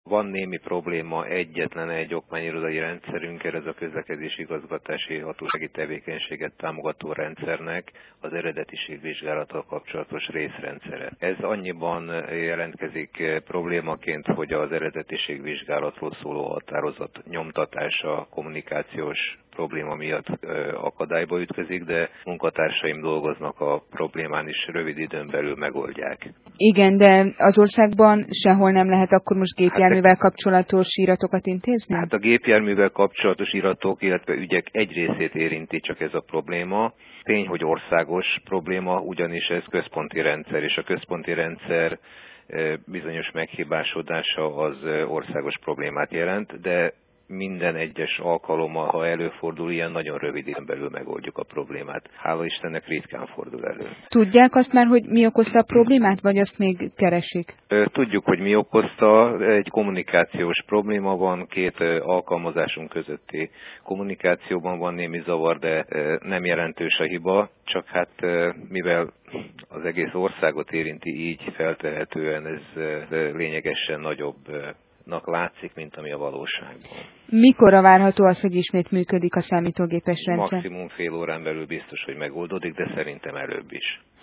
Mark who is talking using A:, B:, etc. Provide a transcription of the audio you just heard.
A: Van némi probléma egyetlen egy okmányirodai rendszerünkkel, ez a közlekedési igazgatási hatósági tevékenységet támogató rendszernek az eredetiségvizsgálattal kapcsolatos részrendszere. Ez annyiban jelentkezik problémaként, hogy az eredetiségvizsgálatról szóló határozat nyomtatása kommunikációs probléma miatt akadályba ütközik, de munkatársaim dolgoznak a problémán is, rövid időn belül megoldják.
B: Igen, de az országban sehol nem lehet akkor most gépjárművel kapcsolatos iratokat intézni?
A: Hát a gépjárművel kapcsolatos iratok, illetve ügyek egy részét érinti csak ez a probléma. Tény, hogy országos probléma, ugyanis ez központi rendszer, és a központi rendszer bizonyos meghibásodása az országos problémát jelent, de minden egyes alkalommal, ha előfordul ilyen, nagyon rövid időn belül megoldjuk a problémát. Hála Istennek ritkán fordul elő.
B: Tudják azt már, hogy mi okozta a problémát, vagy azt még keresik?
A: Tudjuk, hogy mi okozta. Egy kommunikációs probléma van, két alkalmazásunk közötti kommunikációban van némi zavar, de nem jelentős a hiba, csak hát mivel az egész országot érinti, így feltehetően ez lényegesen nagyobbnak látszik, mint ami a valóságban.
B: Mikorra várható az, hogy ismét működik a számítógépes rendszer?
A: Maximum fél órán belül biztos, hogy megoldódik, de szerintem előbb is.